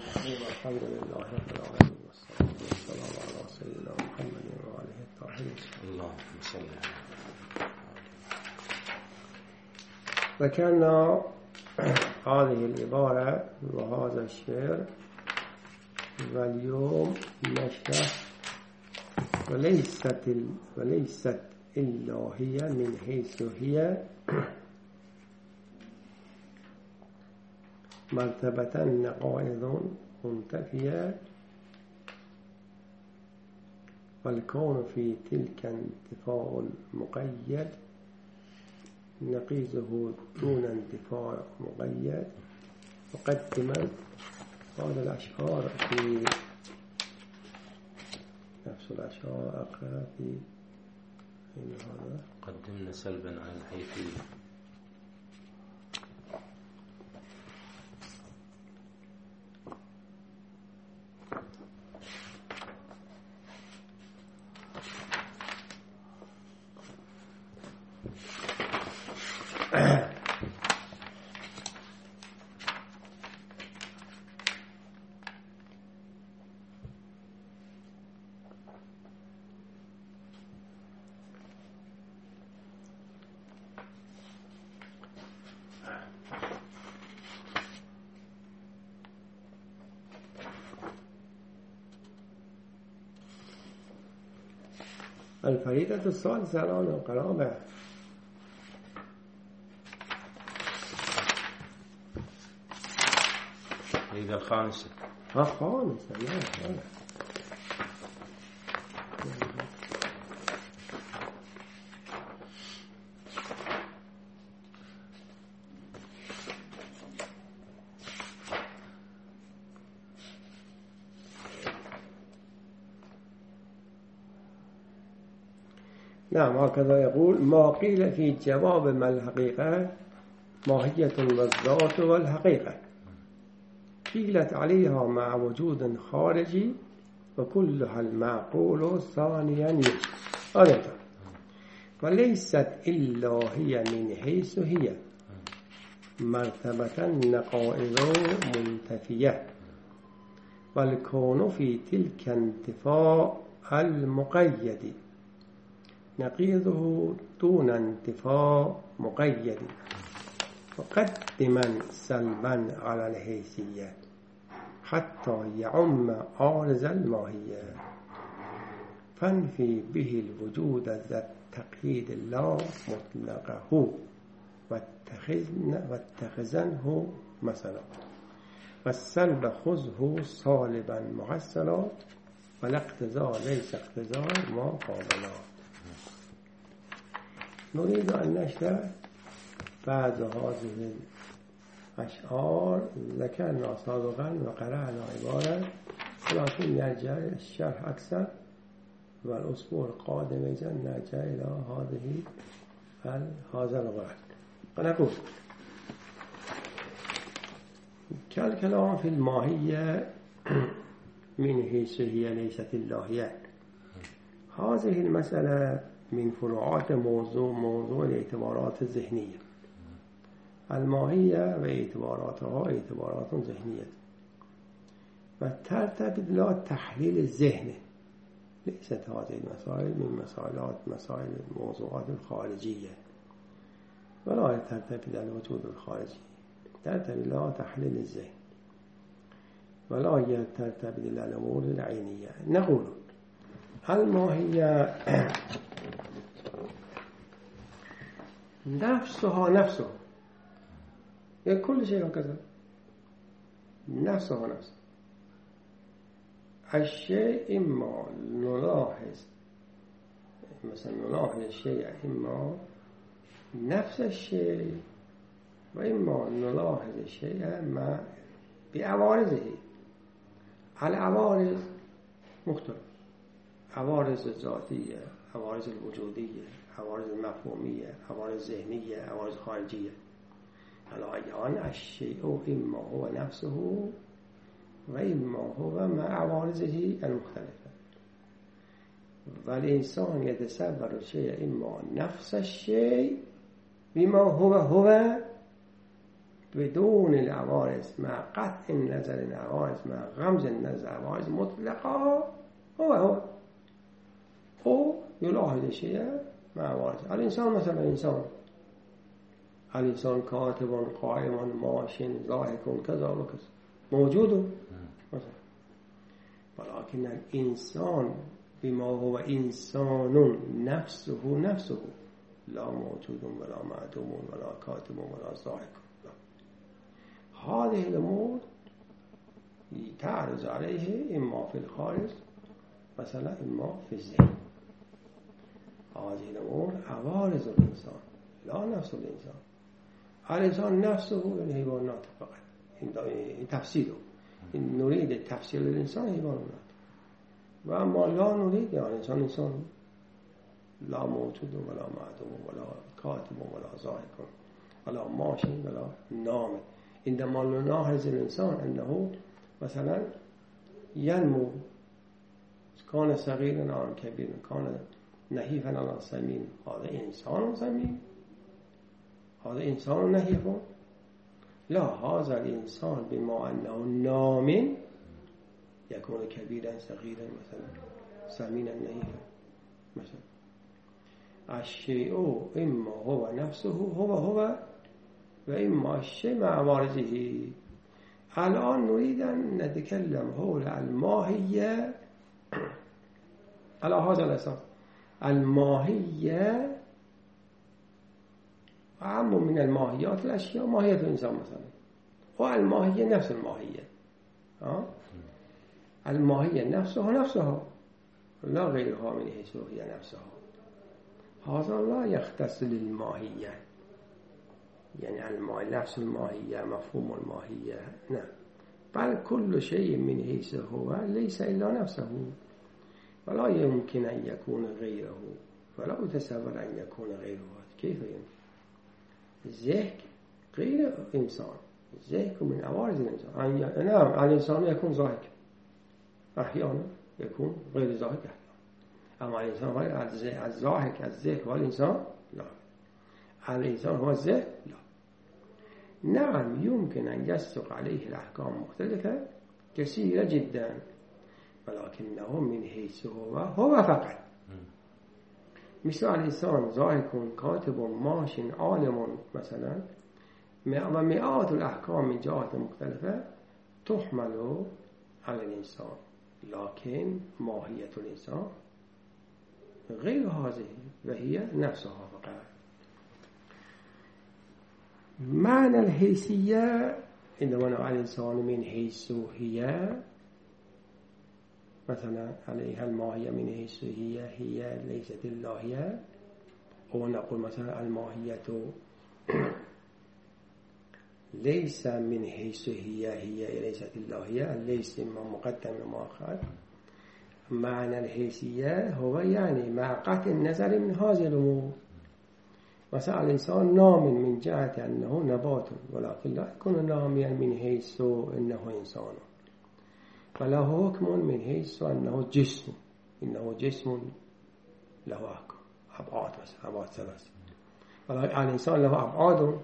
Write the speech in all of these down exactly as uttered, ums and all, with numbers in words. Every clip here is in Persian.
الرحيم الحمد لله رب العالمين والصلاة والسلام على سيدنا محمد وآله الطاهرين. اللهم صل على. ذكرنا هذه العبارة وهذا الشعر، واليوم نشرح وليست وليست إلا هي من حيث هي مرتبة نقائض منتفية، والكون في تلك انتفاء المقيد نقيضه دون انتفاء مقيد. مقدما هذا الأشعار في نفس الأشعار أقرأ في هذا قدمنا سلبا على الحيثية. الفريدة الثالثة الآن القرابة. الفريدة الخامسة. ها خامسة لا نعم هكذا يقول: ما قيل في جواب ما الحقيقة ماهية والذات والحقيقة، قيلت عليها مع وجود خارجي وكلها المعقول ثانيا يجي. هذا وليست إلا هي من حيث هي مرتبة نقائض منتفية، والكون في تلك انتفاء المقيد نقيضه دون انتفاء مقيد. وقدما سلبا على الحيثية حتى يعم عارض الماهية، فانفي به الوجود ذا التقييد لا مطلقه واتخذنه مثلا، والسلب خذه صالبا محصلا، والاقتضاء ليس اقتضاء ما قابلا. نريد أن نشرح بعض هذه الأشعار ذكرنا سابقا وقرأنا عبارة، ولكن نرجع الشرح أكثر، والأسبوع القادم نرجع إلى هذه هذا الغرض. ونقول كالكلام في الماهية من حيث هي ليست اللهية. هذه المسألة من فروعات موضوع موضوع الاعتبارات الذهنية. الماهية واعتباراتها اعتبارات ذهنية، وترتبط لا تحليل الذهن. ليست هذه المسائل من مسائلات مسائل الموضوعات الخارجية، ولا ترتبط الوجود الخارجي، ترتبط لا تحليل الذهن، ولا ترتبط الأمور العينية. نقول الماهية نفسها نفسها، كل شيء هكذا نفسها نفسها. الشيء إما نلاحظ مثلا نلاحظ الشيء إما نفس الشيء، وإما نلاحظ الشيء ما بعوارضه. العوارض مختلف: عوارض الذاتية، عوارض الوجودية، عوارض المفهومية، عوارض ذهنية، عوارض خارجية. الآن الشيء إما هو نفسه وإما هو مع عوارضه المختلفة. والإنسان يتصور الشيء إما نفس الشيء بما هو هو بدون العوارض مع قطع نظر العوارض مع غمز النظر عوارض مطلقا هو هو او يلاحظ شيء مع عوارض. الإنسان مثلا الإنسان الإنسان كاتب قائم ماش ضاحك كذا وكذا موجود مثلا، ولكن الإنسان بما هو إنسان نفسه نفسه لا موجود ولا معدوم ولا كاتب ولا ضاحك. هذه الأمور تعرض عليه إما في الخارج مثلا إما في الذهن. هذه الأمور عوارض الإنسان لا نفس الإنسان. الإنسان نفسه الحيوانات فقط، إن تفسيره إن نريد تفسير الإنسان حيوانات، وأما لا نريد يعني الإنسان إنسان لا موجود ولا معدوم ولا كاتب ولا ضاحك ولا ماشي ولا نام. عندما نلاحظ الإنسان أنه مثلا ينمو، كان صغيرا أو كبيرا، كان نحيفا أو سمين، هذا إنسان سمين، هذا إنسان نحيف. لا، هذا الإنسان بما أنه نام يكون كبيرا صغيرا مثلا سمينا نحيفا مثلا. الشيء إما هو نفسه هو هو وإما الشيء مع عوارضه. الآن نريد أن نتكلم حول الماهية على هذا الأساس. الماهية أعم من الماهيات الأشياء، ماهية الإنسان مثلا، والماهية نفس الماهية. أه؟ الماهية نفسها نفسها لا غيرها من حيث هي نفسها. هذا لا يختص للماهية، يعني نفس الماهية مفهوم الماهية، نعم، بل كل شيء من حيث هو ليس إلا نفسه، ولا يمكن أن يكون غيره، ولا يتصور أن يكون غيره. كيف يمكن؟ الذهن غير إنسان، الذهن من عوارض الإنسان. نعم، الإنسان يكون ضاحك أحيانا، يكون غير ضاحك أحيانا، أما الإنسان غير الضاحك الذهن والإنسان لا. الإنسان هو الذهن لا. نعم، يمكن أن يصدق عليه الأحكام مختلفة كثيرة جدا، ولكنه من حيث هو هو فقط. مثل الإنسان ضاحك كاتب ماش عالم مثلا، ومئات الأحكام من جهات مختلفة تحمل على الإنسان، لكن ماهية الإنسان غير هذه وهي نفسها فقط. معنى الحيثية عندما نقول الإنسان من حيث هي مثلا عليها الماهية من حيث هي هي ليست اللاهية، أو نقول مثلا الماهية ليس من حيث هي هي ليست اللاهية، ليس مقدم ومؤخر. معنى الحيثية هو يعني مع قطع النظر من هذه الأمور. مثلا الإنسان نام من جهة أنه نبات، ولكن لا يكون ناميا من حيث أنه إنسان، فله حكم من حيث أنه جسم، إنه جسم له أحكام أبعاد، مثلا أبعاد ثلاثة. الإنسان له أبعاد،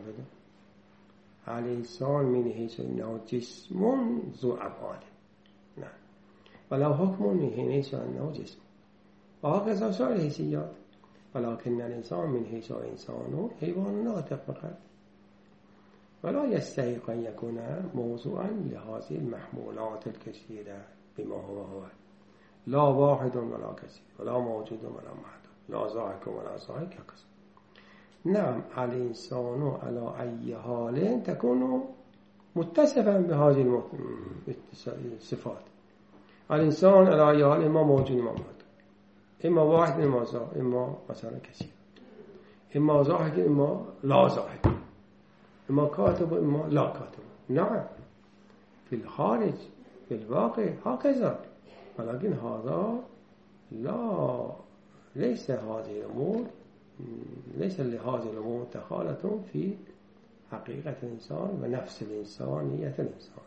الإنسان من حيث أنه جسم ذو أبعاد، نعم، وله حكم من حيث أنه جسم، وهكذا سائر الحيثيات. ولكن الإنسان من حيث إنسان حيوان ناطق فقط، ولا يستحق أن يكون موضوعا لهذه المحمولات الكثيرة بما هو هو، لا واحد ولا كثير، ولا موجود ولا محدود، لا ضاحك ولا ضاحك هكذا. نعم، الإنسان على أي حال تكون متصفا بهذه الصفات. الإنسان على أي حال إما موجود إما محدود، إما واحد إما ضاحك إما مثلا كثير، إما ضاحك إما لا ضاحك، إما كاتب إما لا كاتب. نعم، في الخارج في الواقع هكذا، ولكن هذا لا ليس هذه الأمور ليس لهذه الأمور دخالة في حقيقة الإنسان ونفس الإنسانية الإنسان.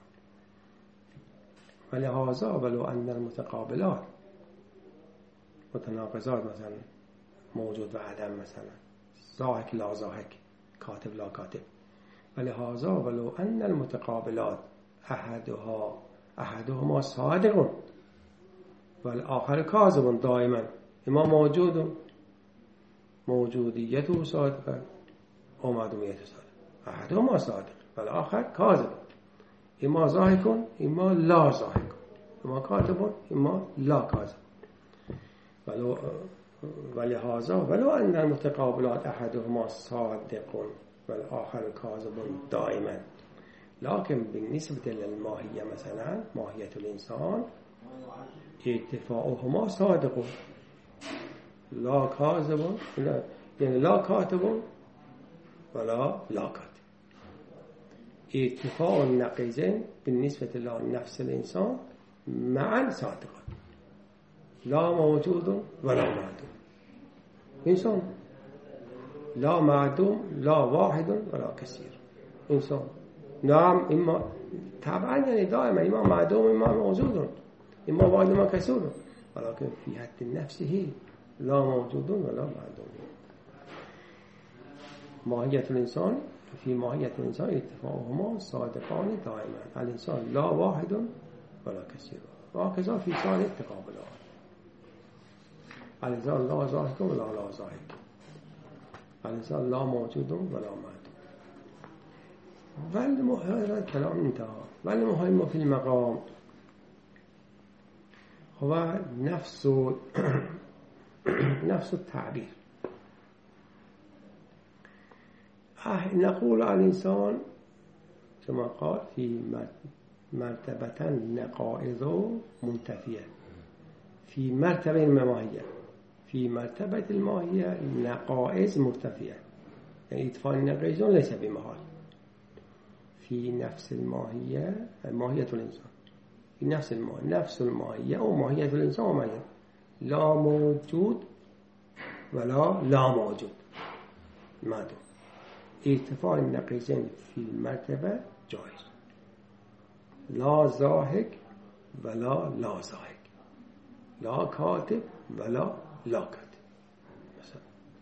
ولهذا ولو أن المتقابلات متناقضات مثلا موجود وعدم، مثلا ضاحك لا ضاحك، كاتب لا كاتب، ولهذا ولو ان المتقابلات احدها احدهما صادق والآخر کاذب دائما، اما موجود موجودیت صادقه و معدومیت صادقه، احدهما صادق والآخر کاذب، اما ضاحک اما لا ضاحک، اما کاذب اما لا کاذب. ولو ولهذا ولو ان المتقابلات احدهما صادق والآخر کاذب دائما، لكن بالنسبة للماهیه مثلا ماهیت الانسان اتفاقهما صادق لا کاذب، یعنی لا کاتب ولا لا کاتب. اتفاق النقیضین بالنسبة لنفس الانسان معا صادقان لا موجود ولا معدوم. انسان لا معدوم لا واحد ولا كثير. انسان نعم اما طبعا يعني دائما اما معدوم اما موجود اما واحد اما كثير، ولكن في حد نفسه لا موجود ولا معدوم. ماهیة الانسان في ماهیة الانسان اتفاقهما صادقان دائما، الانسان لا واحد ولا كثير، وهكذا في سائر التقابلات. الانسان لا ضاحك ولا لا ضاحك، الانسان لا موجود ولا معدوم. والمهم الكلام انتهى. والمهم في المقام هو نفس نفس التعبير. نقول الإنسان كما قال في مرتبة نقائض منتفية، في مرتبة الماهية، في مرتبة الماهية نقائض مرتفية، يعني إطفاء النقيض ليس بمحال. في نفس الماهية ماهية الإنسان، في نفس الماهية نفس الماهية أو ماهية الإنسان وماهية لا موجود ولا لا موجود معدوم. ارتفاع النقيضين في المرتبة جائز، لا ضاحك ولا لا ضاحك، لا كاتب ولا لا كاتب مثلا.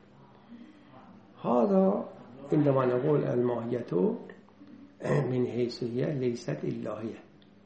هذا عندما نقول الماهية من حيث هي ليست إلهية،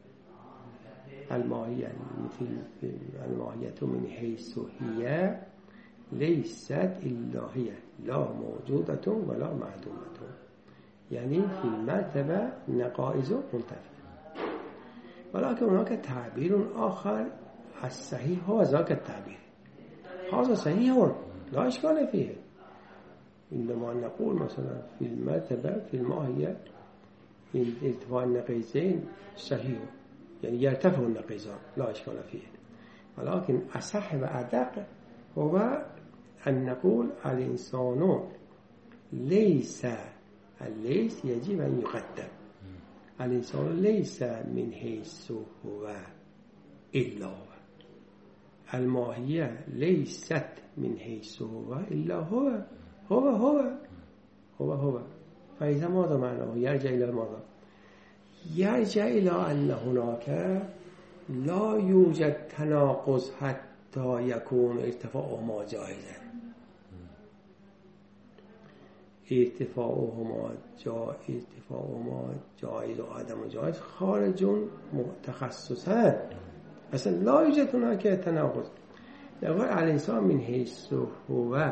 الماهية الماهية من حيث هي ليست إلهية، لا موجودة ولا معدومة، يعني في المرتبة نقائص منتفية. ولكن هناك تعبير آخر الصحيح هو ذاك التعبير، هذا صحيح لا إشكال فيه. عندما نقول مثلا في المرتبة في الماهية ارتفاع النقيضين صحيح، يعني يرتفع النقيضان لا إشكال فيه. ولكن أصح وأدق هو أن نقول الإنسان ليس، الليس يجب أن يقدم، الإنسان ليس من حيث هو إلا هو، الماهية ليست من حيث هو إلا هو، هو هو هو هو. فإذا ماذا معناه؟ يرجع إلى ماذا؟ يرجع إلى أن هناك لا يوجد تناقض حتى يكون ارتفاعهما جائزا. ارتفاعهما جا ارتفاعهما جائز و عدم جائز خارج متخصصا، اصلا لا يوجد هناك تناقض. نقول الانسان من حيث هو،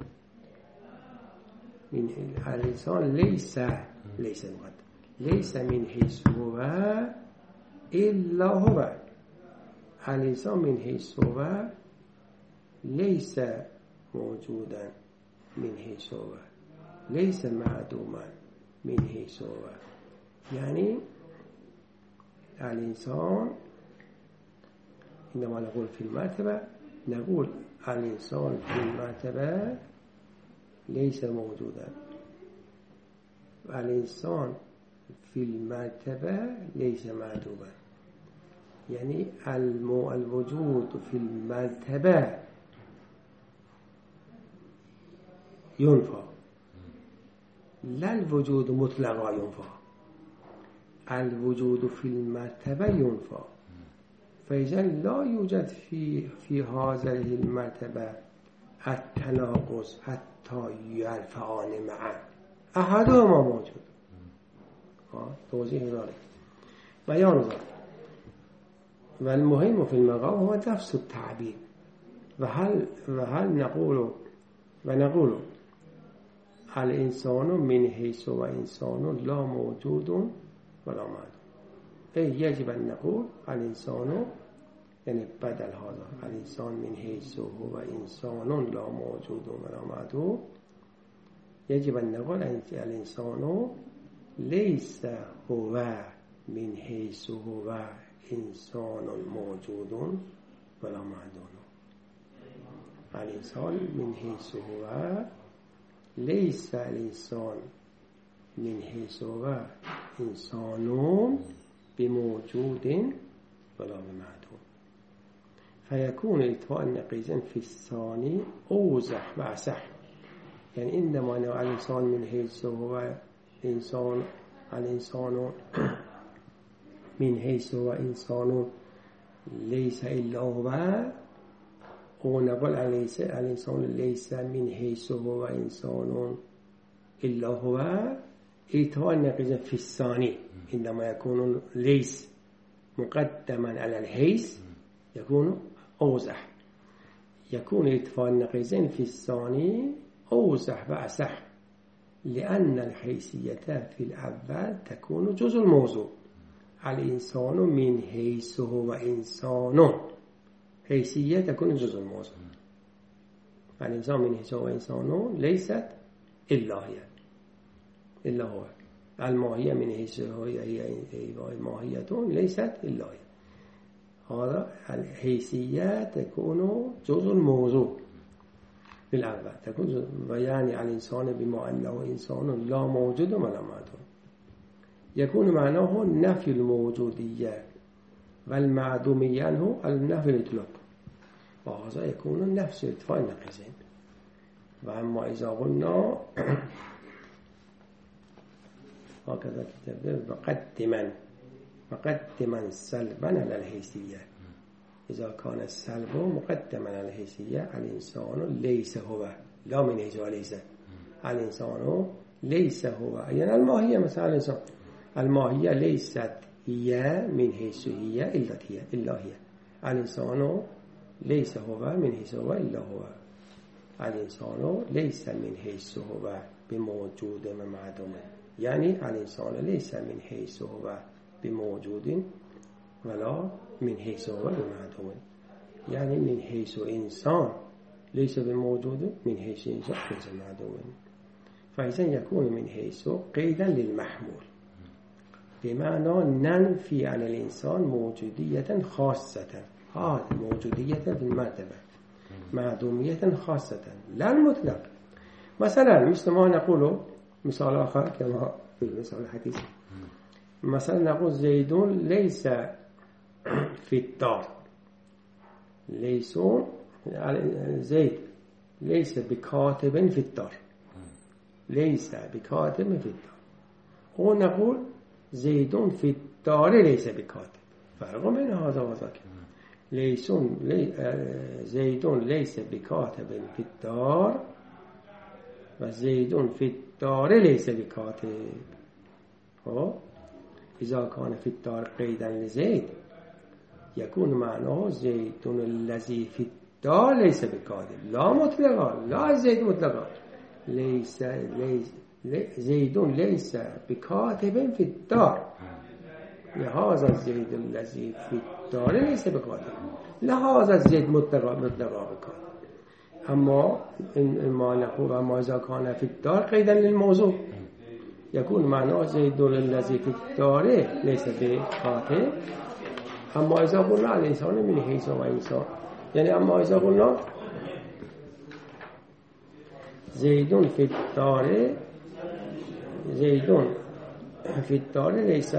من الانسان ليس ليس مقدم ليس من حيث هو إلا هو، الإنسان من حيث هو ليس موجودا من حيث هو، ليس معدوما من حيث هو. يعني الإنسان عندما نقول في المرتبة نقول الإنسان في المرتبة ليس موجودا، الإنسان في المرتبة ليس معدوما، يعني الوجود في المرتبة ينفى، لا الوجود مطلقا ينفى، الوجود في المرتبة ينفى. فإذا لا يوجد في في هذه المرتبة التناقض حتى يرفعان معا، أحدهما موجود توضيح ذلك بيان ذلك. والمهم في المقام هو نفس التعبير. وهل, وهل نقول ونقول الإنسان من حيث وإنسان لا موجود ولا معدوم. أي يجب أن نقول الإنسان يعني بدل هذا الإنسان من حيث هو إنسان لا موجود ولا معدوم، يجب أن نقول الإنسان ليس هو من حيث هو إنسان موجود ولا معدوم. الإنسان من حيث هو ليس الإنسان من حيث هو إنسان بموجود ولا بمعدوم. فيكون إطفاء النقيضين في الثاني أوضح وأصح. يعني عندما نقول الإنسان من حيث هو إنسان الإنسان من حيث هو إنسان ليس إلا هو، ونقول الإنسان ليس من حيث هو إنسان إلا هو، إطفاء النقيضين في الثاني عندما يكون ليس مقدما على الحيث يكون أوضح. يكون إطفاء النقيضين في الثاني أوضح وأصح، لأن الحيثية في الأول تكون جزء الموضوع. الإنسان من حيث هو إنسان، حيثية تكون جزء الموضوع. الإنسان من حيث هو إنسان ليست إلا هي إلا هو. الماهية من حيث هي ماهية ليست إلا هي. هذا الحيثية تكون جزء الموضوع في الأول، تكون جزء. ويعني الإنسان بما أنه إنسان لا موجود ولا معدوم، يكون معناه نفي الموجودية، والمعدومية هو النفي الإطلاق، وهذا يكون نفس إطفاء النقيضين. وأما إذا قلنا هكذا كتاب مقدما مقدما سلبا على الحيثية، إذا كان السلب مقدما على الحيثية الإنسان ليس هو، لا من حيث ليس الإنسان ليس هو. يعني الماهية مثلا الإنسان الماهية ليست هي من حيث هي إلا هي إلا هي. الإنسان ليس هو من حيث هو إلا هو. الإنسان ليس من حيث هو بموجود ومعدوم، يعني الإنسان ليس من حيث هو بموجود ولا من حيث هو بمعدوم. يعني من حيث إنسان ليس بموجود، من حيث إنسان ليس بمعدوم. فإذا يكون من حيث قيدا للمحمول، بمعنى ننفي عن الإنسان موجودية خاصة، هذه موجودية بالمرتبة، معدومية خاصة لا المطلق. مثلا مثل ما نقول مثال آخر كما في المثال الحديث، مثلا نقول زيد ليس في الدار، ليس زيد ليس بكاتب في الدار، ليس بكاتب في الدار. ونقول زيد في الدار ليس بكاتب، فرق بين هذا وذاك. ليس لي زيد ليس بكاتب في الدار، وزيد في الدار ليس بكاتب. إذا كان في الدار قيدا لزيد يكون معناه زيد الذي في الدار ليس بكاتب، لا مطلقا، لا زيد مطلقا. ليس ليس زيد ليس بكاتب في الدار، لهذا زيد الذي في الدار ليس بكاتب، لهذا زيد مطلقا مطلقا بكاتب. أما ما نقول أما إذا كان في الدار قيدا للموضوع يكون معناه زيد الذي في الدار ليس بكاتب. أما إذا قلنا الإنسان من حيث هو إنسان، يعني أما إذا قلنا زيد في الدار زيد في الدار ليس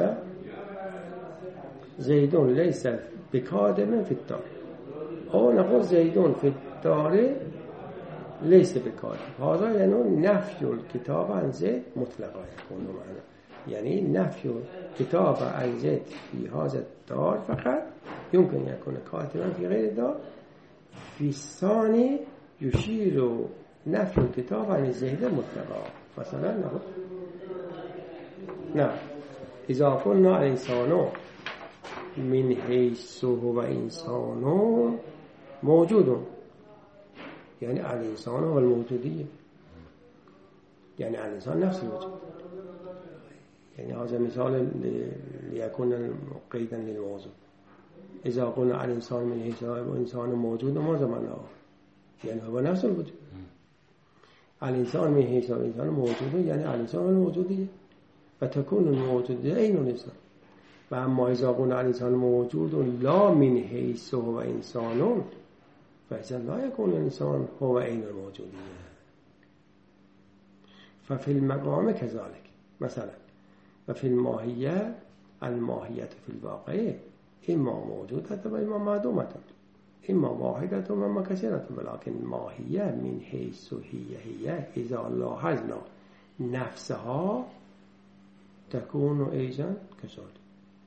زيد ليس بكاتب في الدار، أو نقول زيد في الدار ليس بكاتب، هذا يعني نفي الكتاب عن زيد مطلقا يكون معنا. يعني نفي الكتاب عن زيد في هذا الدار فقط يمكن يكون كاتبا في غير الدار. في الثاني يشير نفي الكتاب عن زيد مطلقا. مثلا نقول نعم اذا قلنا الانسان من حیث هو انسان موجود، یعنی الانسان هو الموجودیه، یعنی الانسان نفس الوجود. يعني هذا مثال ليكون قيدا للموضوع. إذا قلنا الإنسان من حيث هو إنسان موجود ماذا معناه؟ يعني هو نفس الوجود. الإنسان من حيث هو إنسان موجود يعني الإنسان الموجودية، فتكون الموجودية أين الإنسان. وأما إذا قلنا الإنسان موجود لا من حيث هو إنسان فإذا لا يكون الإنسان هو أين الموجودية. ففي المقام كذلك مثلا، وفي الماهية الماهية في الواقع إما موجودة وإما معدومة، إما واحدة وإما كثيرة، ولكن الماهية من حيث هي هي إذا لاحظنا نفسها تكون أيضا كذلك.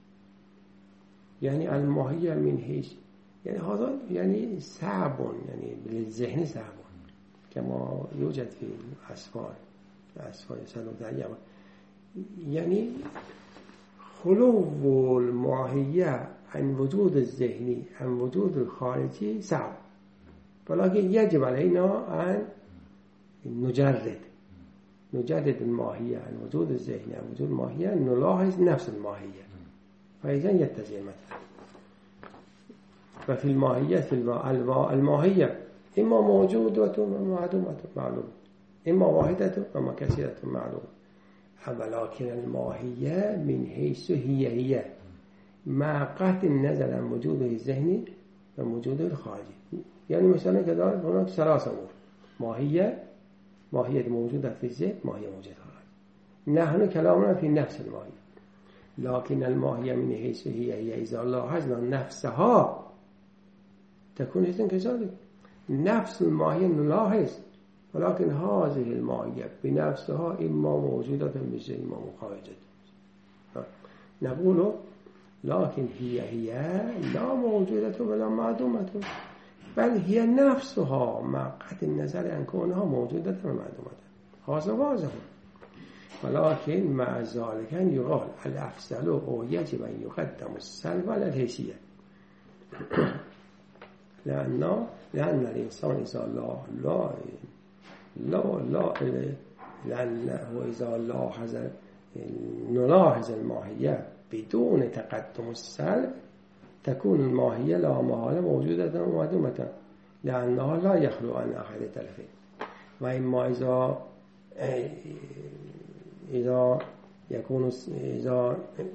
يعني الماهية من حيث يعني هذا يعني صعب، يعني بالذهن صعب كما يوجد في الأسفار الأسفار سلوكية، يعني خلو الماهية عن وجود الذهني عن وجود الخارجي صعب، ولكن يجب علينا أن نجرد نجرد الماهية عن وجود الذهني عن وجود الماهية، نلاحظ نفس الماهية فإذا يتزن مثلا. ففي الماهية في الماهية إما موجودة ومعدومة معلوم، إما واحدة وما كثيرة معلوم، ولكن الماهية من حيث هي هي مع قطع النظر عن وجوده الذهني ووجوده الخارجي. يعني مثلا كذلك هناك ثلاثة أمور: ماهية ماهية موجودة في الذهن، ماهية موجودة خارج. نحن كلامنا في نفس الماهية، لكن الماهية من حيث هي هي إذا لاحظنا نفسها تكون إذن كذلك. نفس الماهية نلاحظ، ولكن هذه الماهية بنفسها إما موجودة في إما خارجة. نقول لكن هي هي لا موجودة ولا معدومة، بل هي نفسها مع قطع النظر عن كونها موجودة ومعدومة. هذا واضح، ولكن مع ذلك يقال الأفضل أو يجب أن يقدم السلب على الحيثية، لأن لأن الإنسان إذا لا لا لا لا لأنه إذا لاحظ نلاحظ الماهية بدون تقدم السلب تكون الماهية لا محالة موجودة ومعدومة، لأنها لا يخلو عن أحد الطرفين. وإما إذا إذا يكون إذا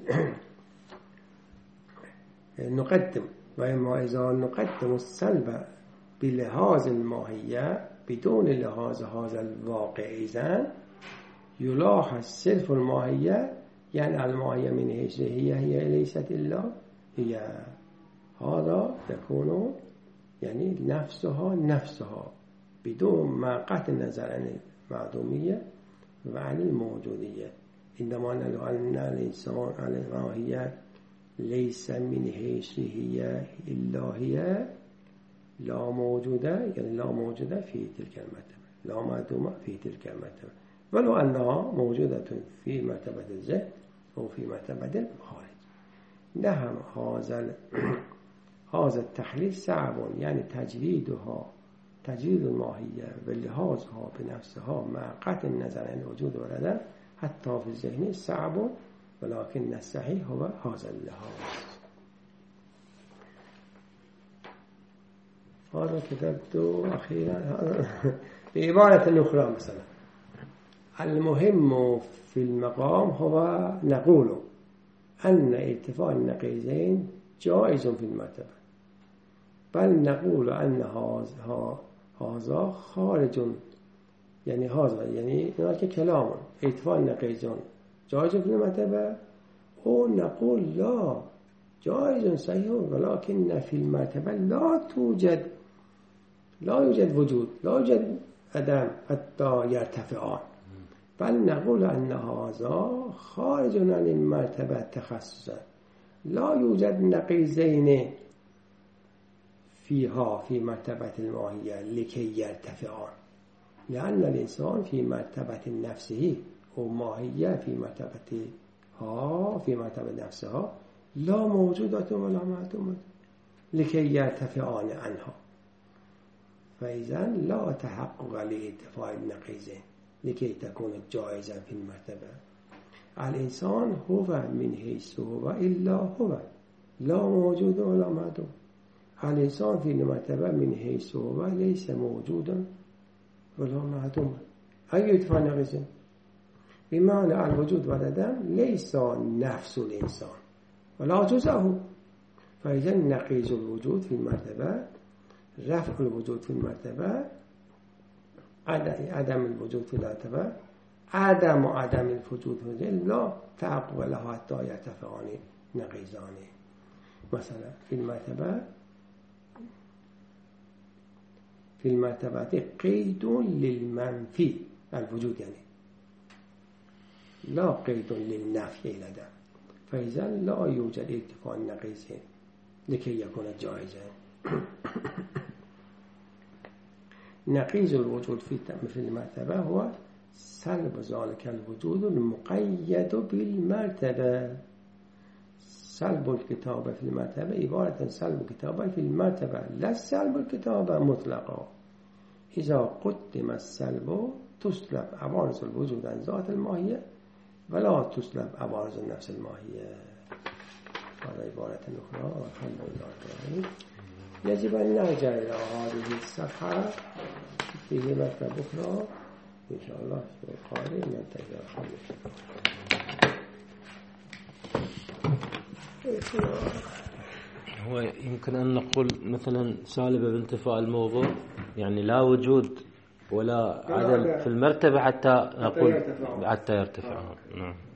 نقدم وإما إذا نقدم السلب بلحاظ الماهية بدون لحاظ هذا الواقع، إذن يلاحظ صرف الماهية، يعني الماهية من حيث هي هي ليست إلا هي. هذا يكون يعني نفسها نفسها بدون ما قطع النظر عن المعدومية وعن الموجودية. عندما نقول أن الإنسان على الماهية ليس من حيث هي إلا هي لا موجودة، يعني لا موجودة في تلك المرتبة، لا معدومة في تلك المرتبة، ولو أنها موجودة في مرتبة الذهن أو في مرتبة الخارج. نعم هذا هذا التحليل صعب، يعني تجريدها تجريد الماهية بلحاظها بنفسها مع قطع النظر عن وجود ولدن حتى في الذهن صعب، ولكن الصحيح هو هذا اللحاظ. هذا كتبت أخيرا بعبارة أخرى مثلا: المهم في المقام هو نقول أن ارتفاع النقيضين جائز في المرتبة، بل نقول أن هذا خارج، يعني هذا يعني هناك كلام ارتفاع النقيضين جائز في المرتبة، ونقول لا جائز صحيح، ولكن في المرتبة لا توجد لا يوجد وجود، لا يوجد عدم حتى يرتفعان، بل نقول أن هذا خارج عن المرتبة تخصصا، لا يوجد نقيضين فيها في مرتبة الماهية لكي يرتفعان، لأن الإنسان في مرتبة نفسه وماهية في مرتبة ها في مرتبة نفسها لا موجودات ولا معدومات لكي يرتفعان عنها، فإذا لا تحقق لارتفاع النقيضين لكي تكون جائزا في المرتبة. الإنسان هو من حيث هو إلا هو لا موجود ولا معدوم. الإنسان في المرتبة من حيث هو ليس موجودا ولا معدوما. أي ارتفاع نقيضين؟ بمعنى الوجود والعدم ليس نفس الإنسان ولا جزءه، فإذا نقيض الوجود في المرتبة رفع الوجود في المرتبة عدم الوجود في المرتبة عدم عدم الوجود في المرتبة لا تحقق له حتى يرتفعان نقيضان. مثلا في المرتبة في المرتبة قيد للمنفي الوجود، يعني لا قيد للنفي العدم، فإذا لا يوجد ارتفاع نقيضين لكي يكون جائزا. نقيض الوجود في المرتبة هو سلب ذلك الوجود المقيد بالمرتبة. سلب الكتابة في المرتبة عبارة عن سلب الكتابة في المرتبة لا سلب الكتابة مطلقا. إذا قدم السلب تسلب عوارض الوجود عن ذات الماهية ولا تسلب عوارض النفس الماهية. هذا عبارة أخرى. الحمد لله. يجب أن نرجع إلى هذه الصفحة في مكتب أخرى إن شاء الله في القارئ ننتهي الخامس. هو يمكن أن نقول مثلا سالبة بانتفاء الموضوع، يعني لا وجود ولا عدم في المرتبة حتى نقول حتى يرتفع. نعم.